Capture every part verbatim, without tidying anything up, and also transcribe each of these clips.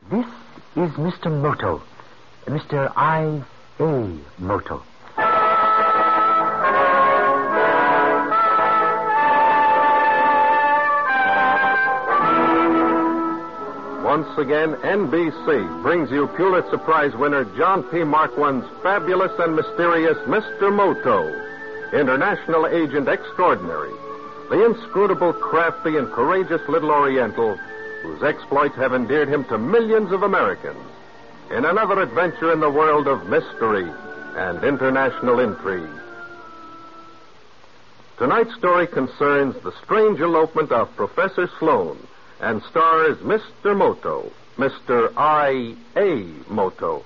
This is Mister Moto. Mister I A. Moto. Once again, N B C brings you Pulitzer Prize winner John P. Marquand's fabulous and mysterious Mister Moto, International Agent Extraordinary, the inscrutable, crafty, and courageous little Oriental whose exploits have endeared him to millions of Americans in another adventure in the world of mystery and international intrigue. Tonight's story concerns the strange elopement of Professor Sloane and stars Mister Moto, Mister I A. Moto.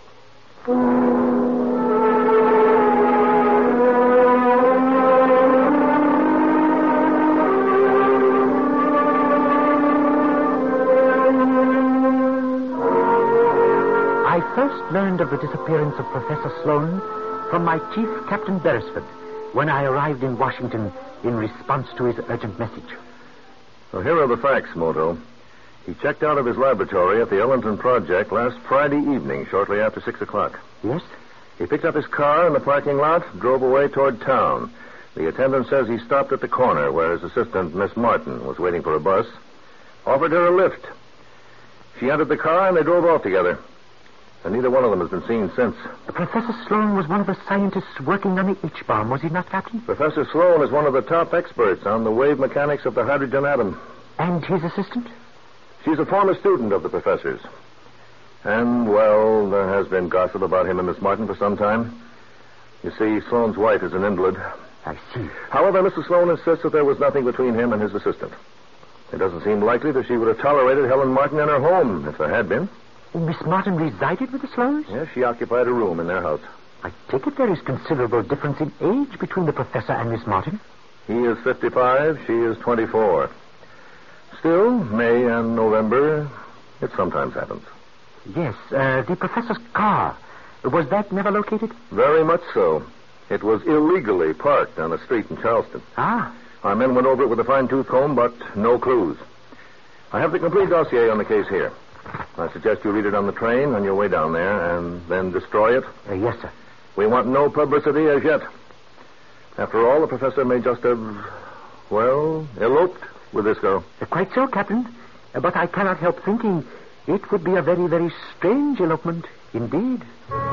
I first learned of the disappearance of Professor Sloane from my chief, Captain Beresford, when I arrived in Washington in response to his urgent message. Well, here are the facts, Moto. He checked out of his laboratory at the Ellington Project last Friday evening, shortly after six o'clock. Yes? He picked up his car in the parking lot, drove away toward town. The attendant says he stopped at the corner where his assistant, Miss Martin, was waiting for a bus, offered her a lift. She entered the car and they drove off together. And neither one of them has been seen since. Professor Sloane was one of the scientists working on the H-bomb, was he not, Captain? Professor Sloane is one of the top experts on the wave mechanics of the hydrogen atom. And his assistant? She's a former student of the professor's. And, well, there has been gossip about him and Miss Martin for some time. You see, Sloane's wife is an invalid. I see. However, Missus Sloane insists that there was nothing between him and his assistant. It doesn't seem likely that she would have tolerated Helen Martin in her home if there had been. Miss Martin resided with the Sloanes? Yes, she occupied a room in their house. I take it there is considerable difference in age between the professor and Miss Martin. He is fifty-five, she is twenty-four. Still, May and November, it sometimes happens. Yes, uh, the professor's car, was that never located? Very much so. It was illegally parked on a street in Charleston. Ah. Our men went over it with a fine-tooth comb, but no clues. I have the complete dossier on the case here. I suggest you read it on the train on your way down there and then destroy it. Uh, yes, sir. We want no publicity as yet. After all, the professor may just have, well, eloped with this girl. Uh, quite so, Captain. Uh, but I cannot help thinking it would be a very, very strange elopement indeed.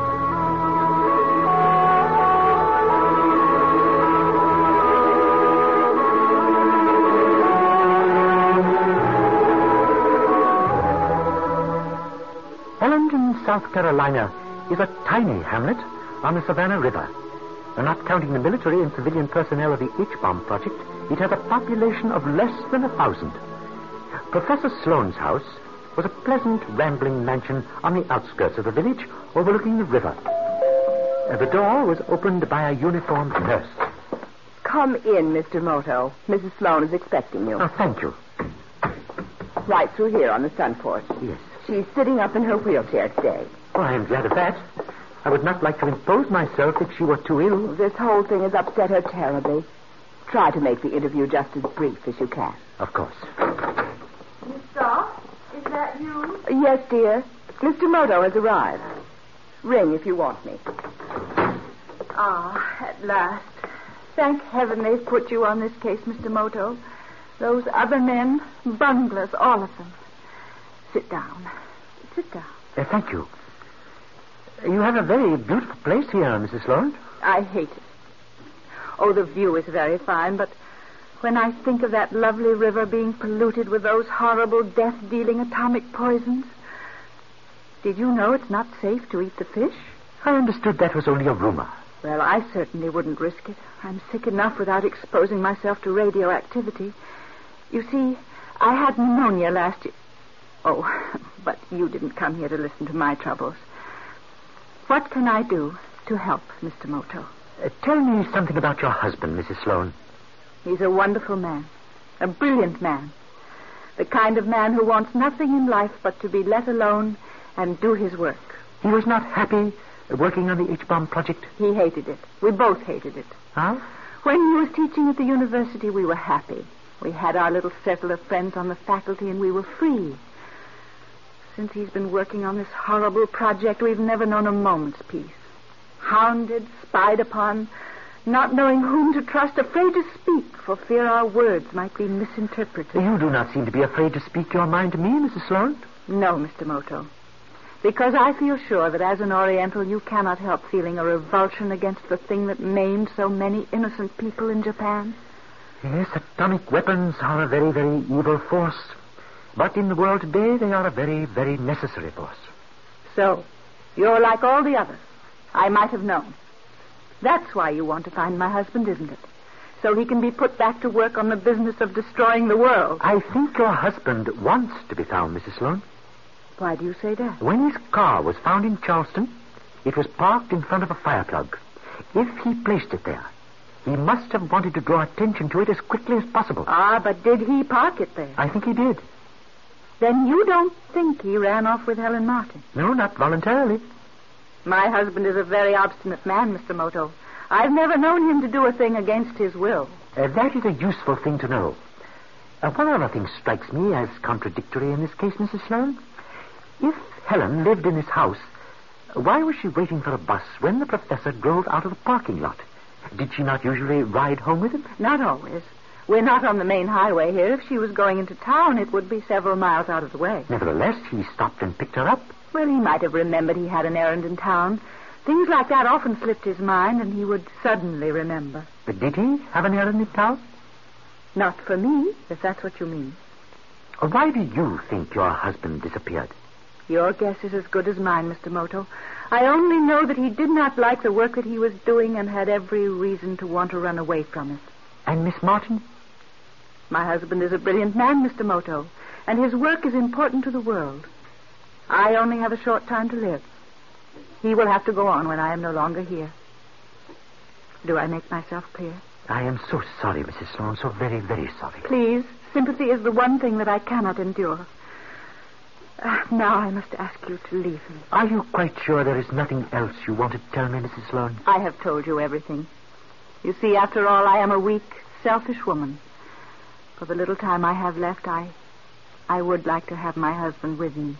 Ellington, South Carolina, is a tiny hamlet on the Savannah River. And not counting the military and civilian personnel of the H-bomb project, it has a population of less than a thousand. Professor Sloane's house was a pleasant, rambling mansion on the outskirts of the village, overlooking the river. Uh, the door was opened by a uniformed nurse. Come in, Mister Moto. Missus Sloane is expecting you. Oh, thank you. Right through here on the sun porch. Yes. She's sitting up in her wheelchair today. Oh, I am glad of that. I would not like to impose myself if she were too ill. This whole thing has upset her terribly. Try to make the interview just as brief as you can. Of course. Miss Stark, is that you? Yes, dear. Mister Moto has arrived. Ring if you want me. Ah, at last. Thank heaven they've put you on this case, Mister Moto. Those other men, bunglers, all of them. Sit down. Sit down. Uh, thank you. You have a very beautiful place here, Missus Sloane. I hate it. Oh, the view is very fine, but when I think of that lovely river being polluted with those horrible death-dealing atomic poisons... Did you know it's not safe to eat the fish? I understood that was only a rumor. Well, I certainly wouldn't risk it. I'm sick enough without exposing myself to radioactivity. You see, I had pneumonia last year. Oh, but you didn't come here to listen to my troubles. What can I do to help, Mister Moto? Uh, tell me something about your husband, Missus Sloane. He's a wonderful man. A brilliant man. The kind of man who wants nothing in life but to be let alone and do his work. He was not happy working on the H-bomb project? He hated it. We both hated it. Huh? When he was teaching at the university, we were happy. We had our little circle of friends on the faculty, and we were free. since he's been working on this horrible project, we've never known a moment's peace. Hounded, spied upon, not knowing whom to trust, afraid to speak for fear our words might be misinterpreted. You do not seem to be afraid to speak your mind to me, Missus Sloan. No, Mister Moto. Because I feel sure that as an Oriental, you cannot help feeling a revulsion against the thing that maimed so many innocent people in Japan. Yes, atomic weapons are a very, very evil force. But in the world today, they are a very, very necessary force. So, you're like all the others. I might have known. That's why you want to find my husband, isn't it? So he can be put back to work on the business of destroying the world. I think your husband wants to be found, Missus Sloan. Why do you say that? When his car was found in Charleston, it was parked in front of a fire plug. If he placed it there, he must have wanted to draw attention to it as quickly as possible. Ah, but did he park it there? I think he did. Then you don't think he ran off with Helen Martin? No, not voluntarily. My husband is a very obstinate man, Mister Moto. I've never known him to do a thing against his will. Uh, that is a useful thing to know. Uh, one other thing strikes me as contradictory in this case, Missus Sloan. If Helen lived in this house, why was she waiting for a bus when the professor drove out of the parking lot? Did she not usually ride home with him? Not always. We're not on the main highway here. If she was going into town, it would be several miles out of the way. Nevertheless, he stopped and picked her up. Well, he might have remembered he had an errand in town. Things like that often slipped his mind, and he would suddenly remember. But did he have an errand in town? Not for me, if that's what you mean. Why do you think your husband disappeared? Your guess is as good as mine, Mister Moto. I only know that he did not like the work that he was doing and had every reason to want to run away from it. And Miss Martin? My husband is a brilliant man, Mister Moto, and his work is important to the world. I only have a short time to live. He will have to go on when I am no longer here. Do I make myself clear? I am so sorry, Missus Sloan, so very, very sorry. Please, sympathy is the one thing that I cannot endure. Uh, now I must ask you to leave me. Are you quite sure there is nothing else you want to tell me, Missus Sloan? I have told you everything. You see, after all, I am a weak, selfish woman. For the little time I have left, I, I would like to have my husband with me.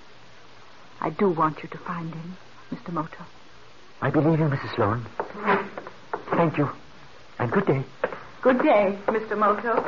I do want you to find him, Mister Moto. I believe you, Missus Sloan. Thank you. And good day. Good day, Mister Moto.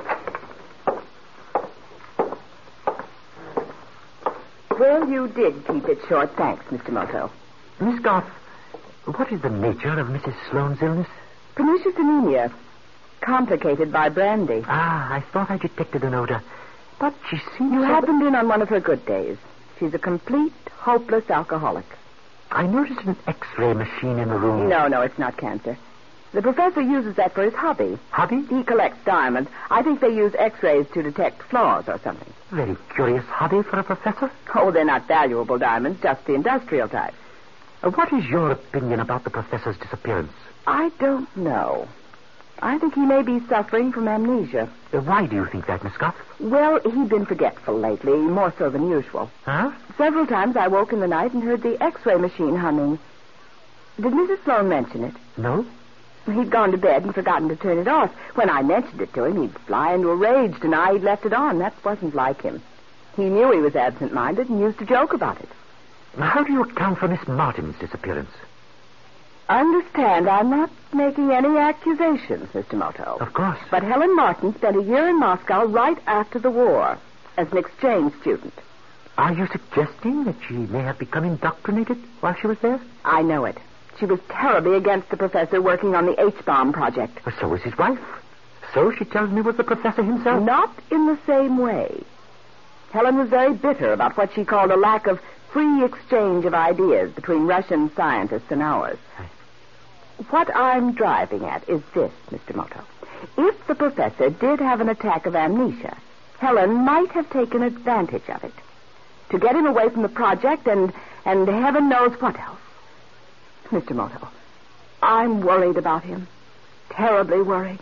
Well, you did keep it short. Thanks, Mister Moto. Miss Goff, what is the nature of Missus Sloan's illness? Pernicious anemia. Complicated by brandy. Ah, I thought I detected an odor. But she seems... You so... happened in on one of her good days. She's a complete, hopeless alcoholic. I noticed an X-ray machine in the room. No, no, it's not cancer. The professor uses that for his hobby. Hobby? He collects diamonds. I think they use X-rays to detect flaws or something. Very curious hobby for a professor. Oh, they're not valuable diamonds, just the industrial type. Uh, what is your opinion about the professor's disappearance? I don't know. I think he may be suffering from amnesia. Uh, why do you think that, Miss Goff? Well, he'd been forgetful lately, more so than usual. Huh? Several times I woke in the night and heard the X-ray machine humming. Did Missus Sloan mention it? No. He'd gone to bed and forgotten to turn it off. When I mentioned it to him, he'd fly into a rage, deny he'd left it on. That wasn't like him. He knew he was absent-minded and used to joke about it. How do you account for Miss Martin's disappearance? Understand, I'm not making any accusations, Mister Moto. Of course. But Helen Martin spent a year in Moscow right after the war as an exchange student. Are you suggesting that she may have become indoctrinated while she was there? I know it. She was terribly against the professor working on the H-bomb project. So was his wife. So, she tells me, was the professor himself. Not in the same way. Helen was very bitter about what she called a lack of free exchange of ideas between Russian scientists and ours. What I'm driving at is this, Mister Moto. If the professor did have an attack of amnesia, Helen might have taken advantage of it to get him away from the project and, and heaven knows what else. Mister Moto, I'm worried about him. Terribly worried.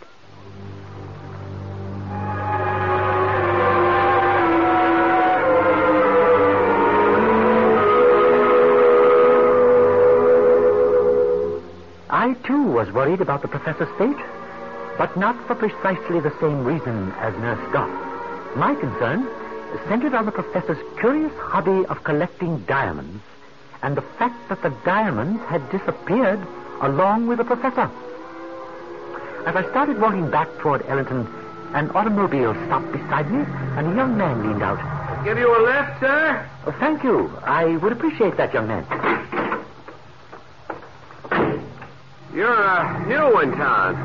I, too, was worried about the professor's fate, but not for precisely the same reason as Nurse Goff. My concern centered on the professor's curious hobby of collecting diamonds and the fact that the diamonds had disappeared along with the professor. As I started walking back toward Ellington, an automobile stopped beside me, and a young man leaned out. Give you a lift, sir? Oh, thank you. I would appreciate that, young man. You're uh, new in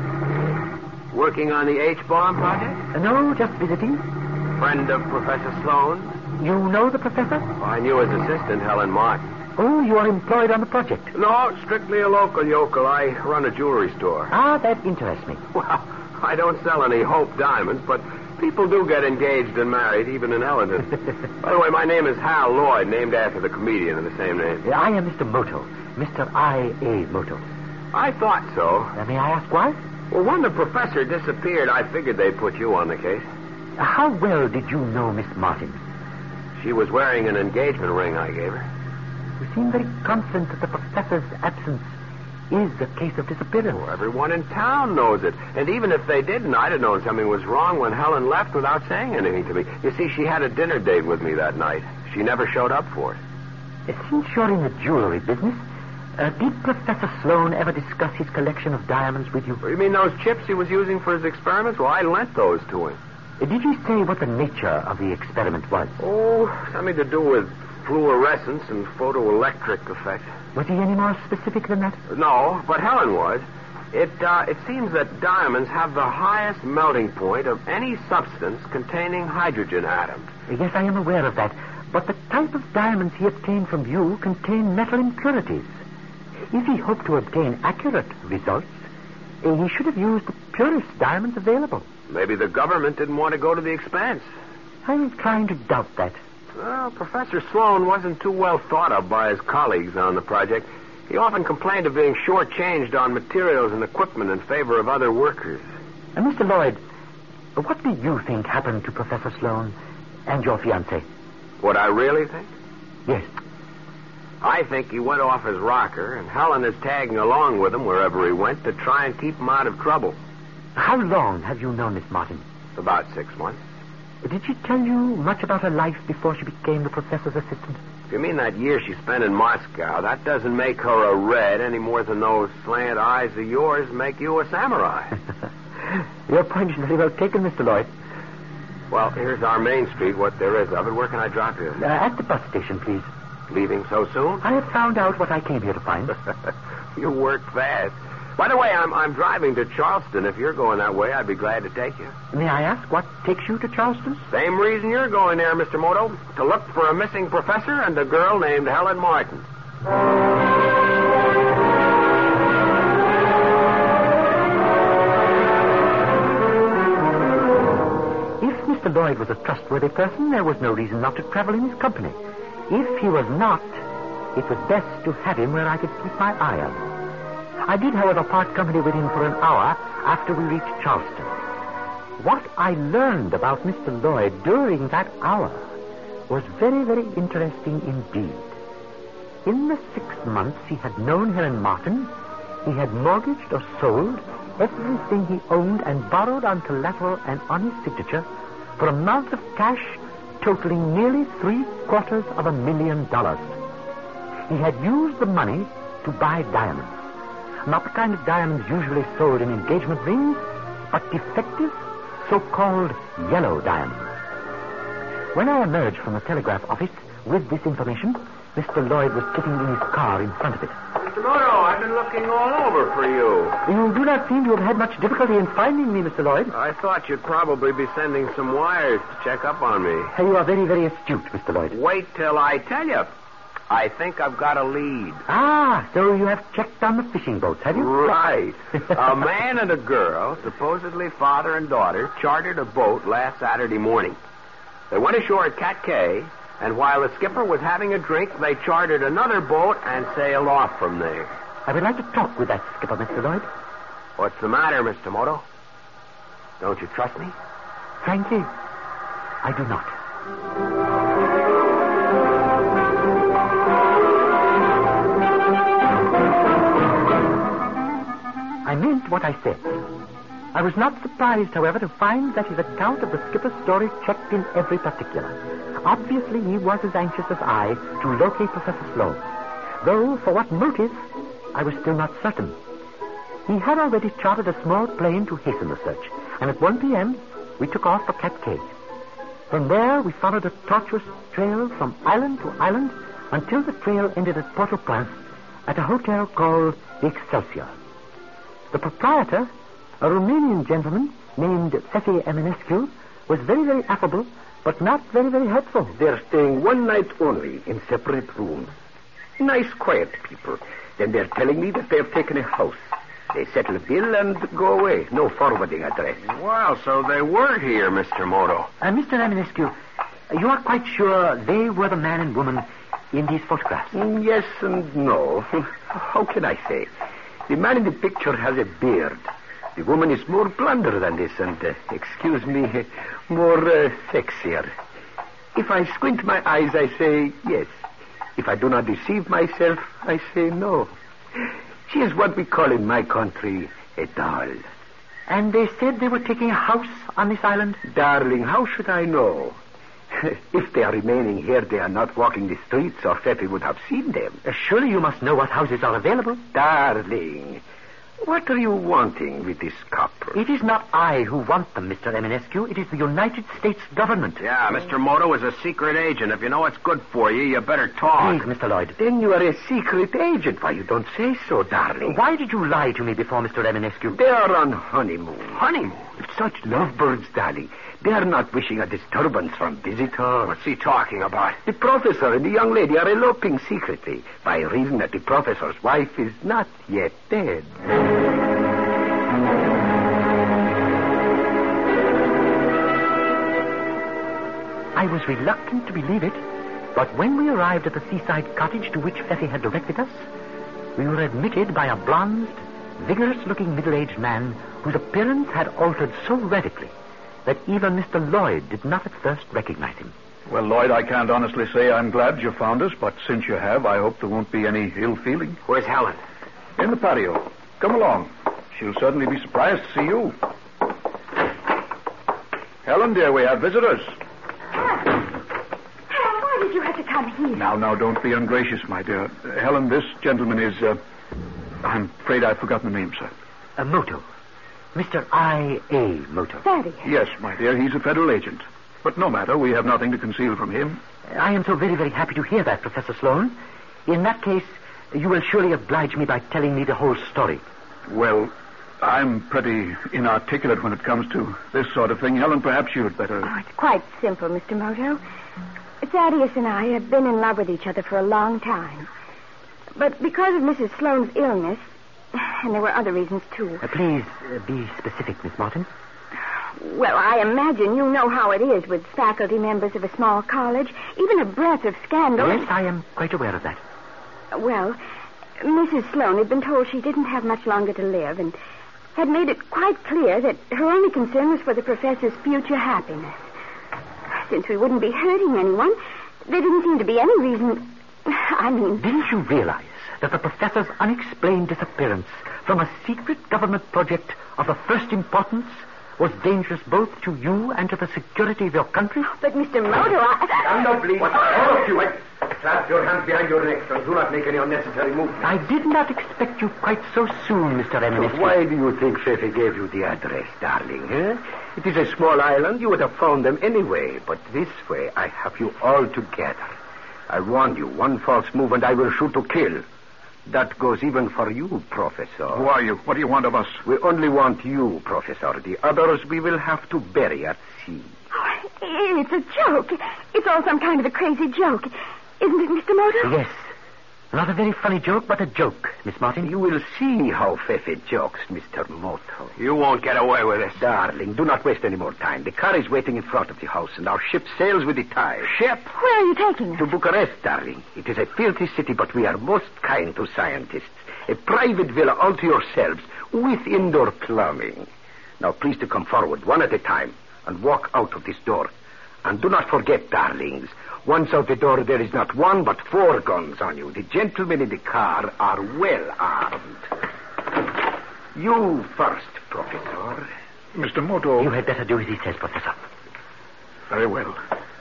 town. Working on the H-bomb project? Uh, no, just visiting. Friend of Professor Sloan? You know the professor? Oh, I knew his assistant, Helen Martin. Oh, you are employed on the project? No, strictly a local yokel. I run a jewelry store. Ah, that interests me. Well, I don't sell any Hope diamonds, but people do get engaged and married, even in Ellington. By the way, my name is Hal Lloyd, named after the comedian of the same name. I am Mister Moto. Mister I A Moto. I thought so. Uh, may I ask why? Well, when the professor disappeared, I figured they'd put you on the case. Uh, how well did you know Miss Martin? She was wearing an engagement ring I gave her. You seem very confident that the professor's absence is a case of disappearance. Well, everyone in town knows it. And even if they didn't, I'd have known something was wrong when Helen left without saying anything to me. You see, she had a dinner date with me that night. She never showed up for it. Uh, since you're in the jewelry business, uh, did Professor Sloan ever discuss his collection of diamonds with you? You mean those chips he was using for his experiments? Well, I lent those to him. Uh, did he say what the nature of the experiment was? Oh, something to do with fluorescence and photoelectric effect. Was he any more specific than that? No, but Helen was. It, uh, it seems that diamonds have the highest melting point of any substance containing hydrogen atoms. Yes, I am aware of that. But the type of diamonds he obtained from you contain metal impurities. If he hoped to obtain accurate results, uh, he should have used the purest diamonds available. Maybe the government didn't want to go to the expense. I'm inclined to doubt that. Well, Professor Sloan wasn't too well thought of by his colleagues on the project. He often complained of being shortchanged on materials and equipment in favor of other workers. Uh, Mister Lloyd, what do you think happened to Professor Sloan and your fiancée? What I really think? Yes. I think he went off his rocker, and Helen is tagging along with him wherever he went to try and keep him out of trouble. How long have you known Miss Martin? About six months. Did she tell you much about her life before she became the professor's assistant? If you mean that year she spent in Moscow, that doesn't make her a Red any more than those slant eyes of yours make you a samurai. Your point is very well taken, Mister Lloyd. Well, here's our main street, what there is of it. Where can I drop you? Uh, at the bus station, please. Leaving so soon? I have found out what I came here to find. You work fast. By the way, I'm I'm driving to Charleston. If you're going that way, I'd be glad to take you. May I ask what takes you to Charleston? Same reason you're going there, Mister Moto. To look for a missing professor and a girl named Helen Martin. If Mister Lloyd was a trustworthy person, there was no reason not to travel in his company. If he was not, it was best to have him where I could keep my eye on him. I did, however, part company with him for an hour after we reached Charleston. What I learned about Mister Lloyd during that hour was very, very interesting indeed. In the six months he had known Helen Martin, he had mortgaged or sold everything he owned and borrowed on collateral and on his signature for amounts of cash totaling nearly three quarters of a million dollars. He had used the money to buy diamonds. Not the kind of diamonds usually sold in engagement rings, but defective, so-called yellow diamonds. When I emerged from the telegraph office with this information, Mister Lloyd was sitting in his car in front of it. Mister Moto, I've been looking all over for you. You do not seem to have had much difficulty in finding me, Mister Lloyd. I thought you'd probably be sending some wires to check up on me. You are very, very astute, Mister Lloyd. Wait till I tell you. I think I've got a lead. Ah, so you have checked on the fishing boats, have you? Right. A man and a girl, supposedly father and daughter, chartered a boat last Saturday morning. They went ashore at Cat Cay, and while the skipper was having a drink, they chartered another boat and sailed off from there. I would like to talk with that skipper, Mister Lloyd. What's the matter, Mister Moto? Don't you trust me? Frankly, I do not. I meant what I said. I was not surprised, however, to find that his account of the skipper's story checked in every particular. Obviously, he was as anxious as I to locate Professor Sloane, though for what motive, I was still not certain. He had already chartered a small plane to hasten the search, and at one p.m., we took off for Cat Cay. From there, we followed a tortuous trail from island to island until the trail ended at Port-au-Prince at a hotel called the Excelsior. The proprietor, a Romanian gentleman named Fefe Eminescu, was very, very affable, but not very, very helpful. They're staying one night only in separate rooms. Nice, quiet people. Then they're telling me that they've taken a house. They settle a bill and go away. No forwarding address. Well, so they were here, Mister Moto. Uh, Mister Eminescu, you are quite sure they were the man and woman in these photographs? Mm, yes and no. How can I say? The man in the picture has a beard. The woman is more blonder than this and, uh, excuse me, more uh, sexier. If I squint my eyes, I say yes. If I do not deceive myself, I say no. She is what we call in my country a doll. And they said they were taking a house on this island? Darling, how should I know? If they are remaining here, they are not walking the streets, or Fefe would have seen them. Uh, surely you must know what houses are available. Darling, what are you wanting with this couple? It is not I who want them, Mister Eminescu. It is the United States government. Yeah, Mister Moto is a secret agent. If you know what's good for you, you better talk. Please, Mister Lloyd. Then you are a secret agent. Why, you don't say so, darling. Why did you lie to me before, Mister Eminescu? They are on honeymoon. Honeymoon? Such lovebirds, darling. They are not wishing a disturbance from visitors. What's he talking about? The professor and the young lady are eloping secretly by reason that the professor's wife is not yet dead. I was reluctant to believe it, but when we arrived at the seaside cottage to which Fefe had directed us, we were admitted by a bronzed, vigorous-looking middle-aged man whose appearance had altered so radically that even Mister Lloyd did not at first recognize him. Well, Lloyd, I can't honestly say I'm glad you found us, but since you have, I hope there won't be any ill feeling. Where's Helen? In the patio. Come along. She'll certainly be surprised to see you. Helen, dear, we have visitors. Why did you have to come here? Now, now, don't be ungracious, my dear. Uh, Helen, this gentleman is, uh, I'm afraid I've forgotten the name, sir. A Moto. Mister I A Moto. Thaddeus. Yes, my dear, he's a federal agent. But no matter, we have nothing to conceal from him. I am so very, very happy to hear that, Professor Sloane. In that case, you will surely oblige me by telling me the whole story. Well, I'm pretty inarticulate when it comes to this sort of thing. Helen, perhaps you'd better... Oh, it's quite simple, Mister Moto. Thaddeus and I have been in love with each other for a long time. But because of Missus Sloane's illness, and there were other reasons, too. Uh, please uh, be specific, Miss Martin. Well, I imagine you know how it is with faculty members of a small college. Even a breath of scandal... Yes, I am quite aware of that. Well, Missus Sloane had been told she didn't have much longer to live and had made it quite clear that her only concern was for the professor's future happiness. Since we wouldn't be hurting anyone, there didn't seem to be any reason... I mean... Didn't you realize that the professor's unexplained disappearance from a secret government project of the first importance was dangerous both to you and to the security of your country? But, Mister Moto, I... Stand up, please. What? All of you. Clasp your hands behind your necks and do not make any unnecessary movements. I did not expect you quite so soon, Mister Eminescu. Why do you think Fefe gave you the address, darling, eh? It is a small island. You would have found them anyway. But this way, I have you all together. I warn you, one false move and I will shoot to kill. That goes even for you, Professor. Who are you? What do you want of us? We only want you, Professor. The others we will have to bury at sea. Oh, it's a joke. It's all some kind of a crazy joke. Isn't it, Mister Moto? Yes. Not a very funny joke, but a joke, Miss Martin. You will see how Fefe jokes, Mister Moto. You won't get away with this. Darling, do not waste any more time. The car is waiting in front of the house, and our ship sails with the tide. Ship? Where are you taking us? To Bucharest, darling. It is a filthy city, but we are most kind to scientists. A private villa all to yourselves, with indoor plumbing. Now, please to come forward, one at a time, and walk out of this door. And do not forget, darlings, once out the door, there is not one but four guns on you. The gentlemen in the car are well armed. You first, Professor. Mister Moto... You had better do as he says, Professor. Very well.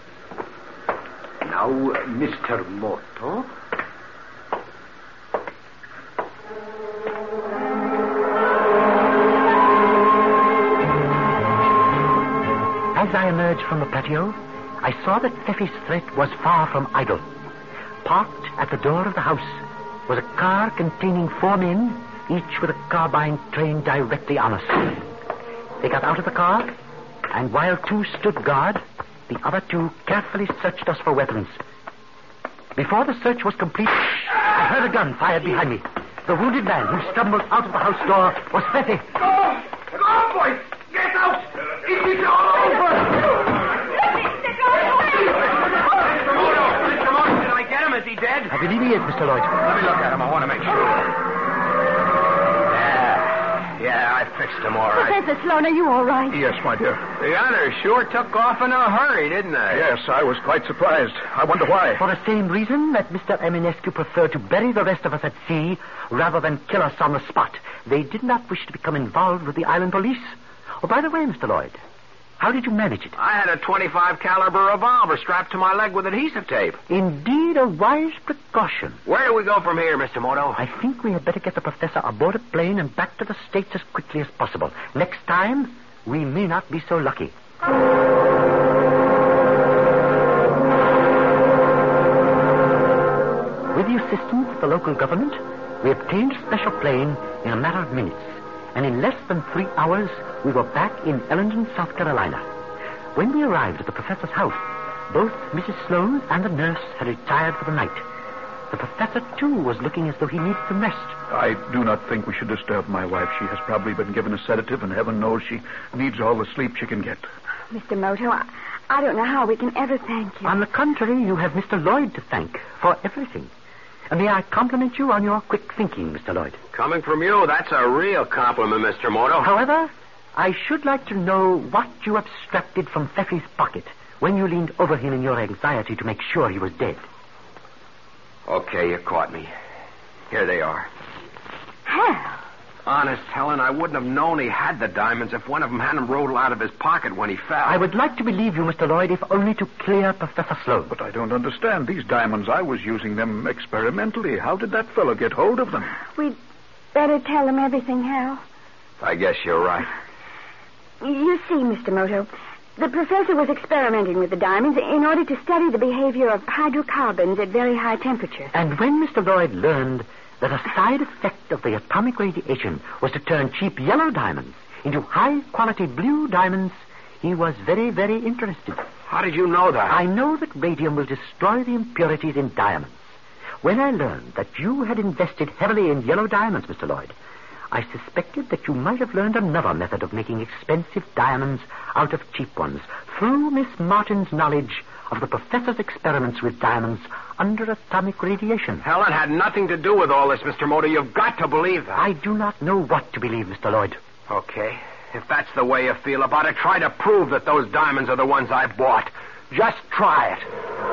Now, uh, Mister Moto. As I emerged from the patio, I saw that Feffy's threat was far from idle. Parked at the door of the house was a car containing four men, each with a carbine trained directly on us. They got out of the car, and while two stood guard, the other two carefully searched us for weapons. Before the search was complete, I heard a gun fired behind me. The wounded man who stumbled out of the house door was Feffy. Go! Come on, boys! Get out! It's all over! Mister Moto, did I get him? Is he dead? I believe he is, Mister Lloyd. Let me look at him. I want to make sure. Yeah, I fixed him all right. Professor Sloan, are you all right? Yes, my dear. The others sure took off in a hurry, didn't they? Yes, I was quite surprised. I wonder why. For the same reason that Mister Eminescu preferred to bury the rest of us at sea rather than kill us on the spot. They did not wish to become involved with the island police. Oh, by the way, Mister Lloyd, how did you manage it? I had a twenty-five caliber revolver strapped to my leg with adhesive tape. Indeed, a wise precaution. Where do we go from here, Mister Moto? I think we had better get the professor aboard a plane and back to the States as quickly as possible. Next time, we may not be so lucky. With the assistance of the local government, we obtained a special plane in a matter of minutes. And in less than three hours, we were back in Ellendon, South Carolina. When we arrived at the professor's house, both Missus Sloan and the nurse had retired for the night. The professor, too, was looking as though he needed some rest. I do not think we should disturb my wife. She has probably been given a sedative, and heaven knows she needs all the sleep she can get. Mister Moto, I, I don't know how we can ever thank you. On the contrary, you have Mister Lloyd to thank for everything. And may I compliment you on your quick thinking, Mister Lloyd? Coming from you, that's a real compliment, Mister Moto. However, I should like to know what you abstracted from Feffy's pocket when you leaned over him in your anxiety to make sure he was dead. Okay, you caught me. Here they are. Hal. Honest, Helen, I wouldn't have known he had the diamonds if one of them hadn't rolled out of his pocket when he fell. I would like to believe you, Mister Lloyd, if only to clear Professor Sloan. But I don't understand. These diamonds, I was using them experimentally. How did that fellow get hold of them? We'd better tell him everything, Hal. I guess you're right. You see, Mister Moto, the professor was experimenting with the diamonds in order to study the behavior of hydrocarbons at very high temperatures. And when Mister Lloyd learned that a side effect of the atomic radiation was to turn cheap yellow diamonds into high-quality blue diamonds, he was very, very interested. How did you know that? I know that radium will destroy the impurities in diamonds. When I learned that you had invested heavily in yellow diamonds, Mister Lloyd, I suspected that you might have learned another method of making expensive diamonds out of cheap ones through Miss Martin's knowledge of the professor's experiments with diamonds under atomic radiation. Helen had nothing to do with all this, Mister Moto. You've got to believe that. I do not know what to believe, Mister Lloyd. Okay. If that's the way you feel about it, try to prove that those diamonds are the ones I bought. Just try it.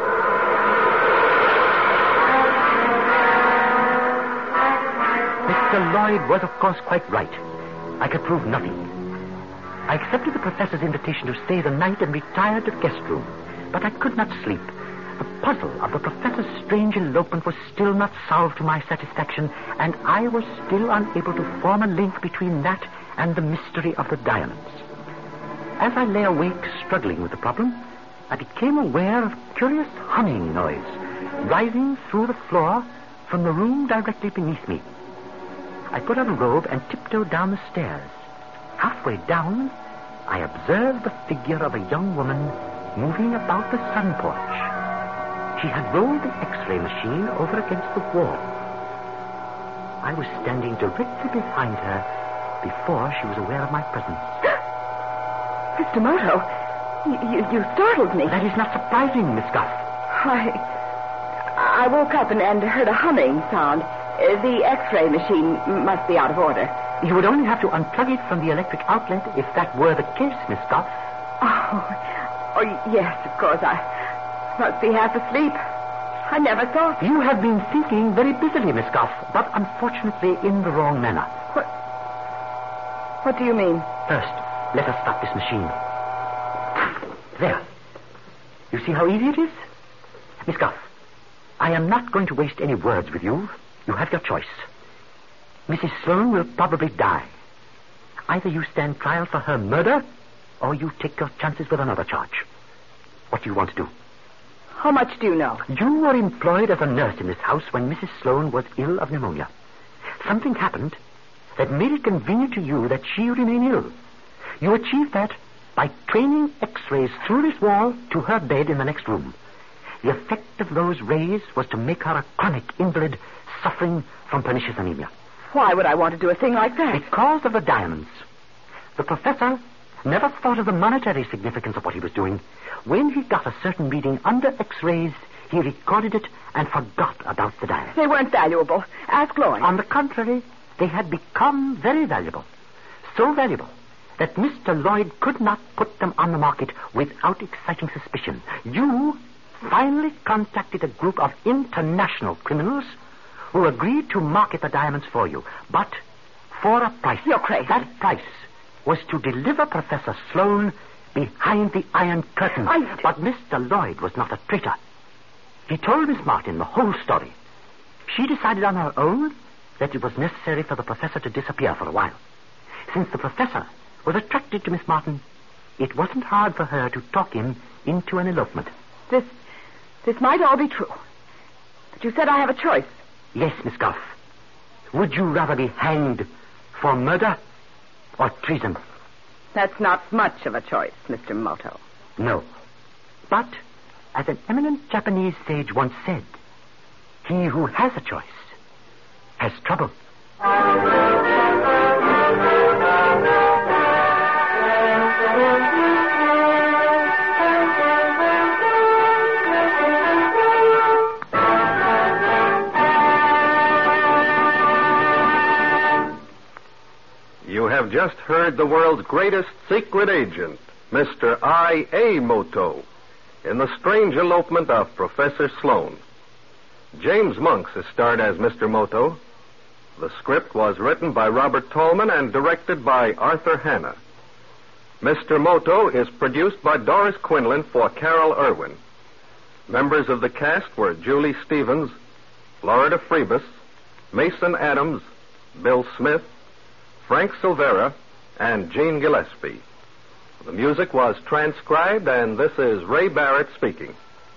Mister Lloyd was, of course, quite right. I could prove nothing. I accepted the professor's invitation to stay the night and retired to the guest room. But I could not sleep. The puzzle of the professor's strange elopement was still not solved to my satisfaction, and I was still unable to form a link between that and the mystery of the diamonds. As I lay awake struggling with the problem, I became aware of a curious humming noise rising through the floor from the room directly beneath me. I put on a robe and tiptoed down the stairs. Halfway down, I observed the figure of a young woman moving about the sun porch. She had rolled the X-ray machine over against the wall. I was standing directly behind her before she was aware of my presence. Mister Moto, you, you, you startled me. That is not surprising, Miss Goff. I, I woke up and, and heard a humming sound. Uh, the X-ray machine must be out of order. You would only have to unplug it from the electric outlet if that were the case, Miss Goff. Oh... Oh, yes, of course. I must be half asleep. I never thought. You have been thinking very busily, Miss Goff, but unfortunately in the wrong manner. What? What do you mean? First, Let us stop this machine. There. You see how easy it is? Miss Goff, I am not going to waste any words with you. You have your choice. Missus Sloane will probably die. Either you stand trial for her murder, or you take your chances with another charge. What do you want to do? How much do you know? You were employed as a nurse in this house when Missus Sloane was ill of pneumonia. Something happened that made it convenient to you that she remain ill. You achieved that by training X-rays through this wall to her bed in the next room. The effect of those rays was to make her a chronic invalid suffering from pernicious anemia. Why would I want to do a thing like that? Because of the diamonds. The professor never thought of the monetary significance of what he was doing. When he got a certain reading under X-rays, he recorded it and forgot about the diamonds. They weren't valuable. Ask Loring. On the contrary, they had become very valuable. So valuable that Mister Lloyd could not put them on the market without exciting suspicion. You finally contacted a group of international criminals who agreed to market the diamonds for you, but for a price. You're crazy. That price was to deliver Professor Sloane behind the Iron Curtain. I... But Mister Lloyd was not a traitor. He told Miss Martin the whole story. She decided on her own that it was necessary for the professor to disappear for a while. Since the professor was attracted to Miss Martin, it wasn't hard for her to talk him into an elopement. This, this might all be true. But you said I have a choice. Yes, Miss Goff. Would you rather be hanged for murder or treason? That's not much of a choice, Mister Moto. No. But, as an eminent Japanese sage once said, he who has a choice has trouble. You have just heard the world's greatest secret agent, Mister I A Moto, in the strange elopement of Professor Sloane. James Monks is starred as Mister Moto. The script was written by Robert Tolman and directed by Arthur Hanna. Mister Moto is produced by Doris Quinlan for Carol Irwin. Members of the cast were Julie Stevens, Florida Freebus, Mason Adams, Bill Smith, Frank Silvera, and Gene Gillespie. The music was transcribed, and this is Ray Barrett speaking.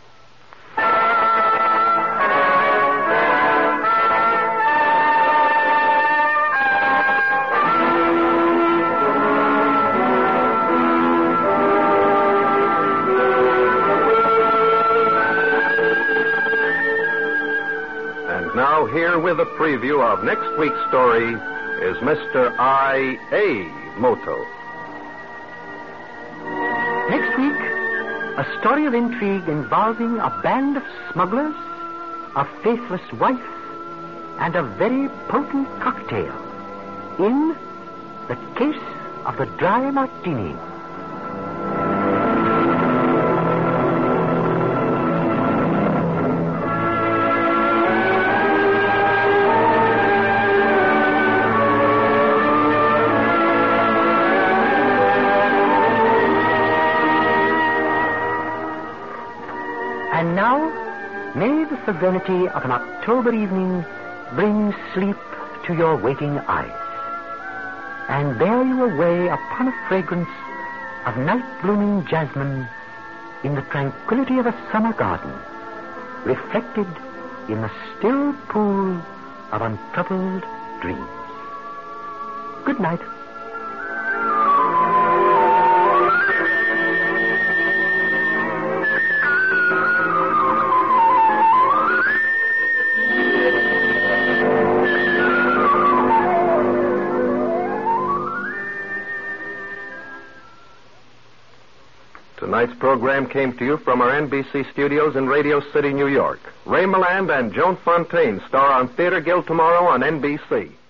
And now, here with a preview of next week's story is Mister I A Moto. Next week, a story of intrigue involving a band of smugglers, a faithless wife, and a very potent cocktail in The Case of the Dry Martini. And now, may the serenity of an October evening bring sleep to your waiting eyes, and bear you away upon a fragrance of night-blooming jasmine in the tranquility of a summer garden, reflected in the still pool of untroubled dreams. Good night. Tonight's program came to you from our N B C studios in Radio City, New York. Ray Milland and Joan Fontaine star on Theater Guild tomorrow on N B C.